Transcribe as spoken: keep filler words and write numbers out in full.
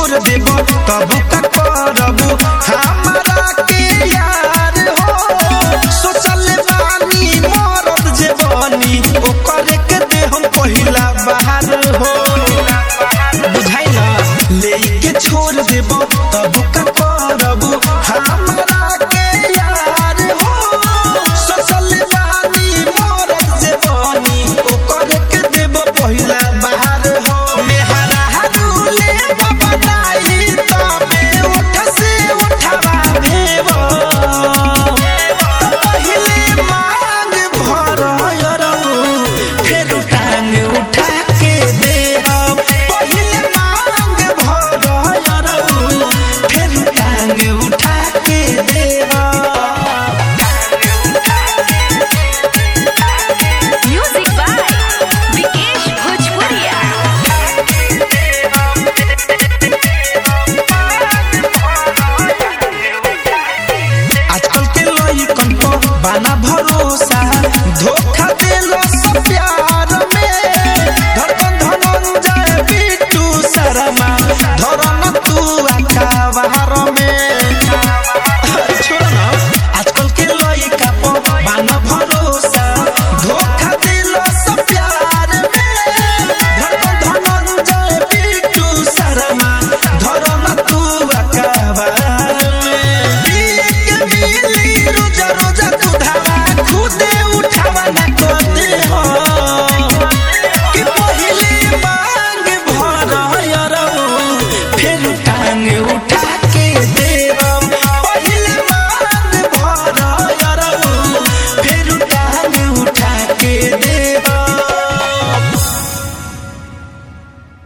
छोड़ देबो तब का करबो हमरा के यार हो सोचल बानी मरद जेबनी ओकर के दे हम पहिला बाहर हो बुझाइल लेके छोड़ देबो तब का करबो हमरा के यार हो सोचल बानी मरद जेबनी ओकर के देबो पहिला बाहर हो मेहरा हरुले बताई तबे उठ से उठवा देबो पहिले मांग भरयरौ फेर टांग उठा के देब पहिले मांग भरयरौ फेर टांग उठा के देब Music by Vikesh Bhojpuria. आजकल के लइकन पर बाना भरोसा धोखा देलो सब प्यार में धड़कन धनंजय बिट्टू शर्मा धरन तू आका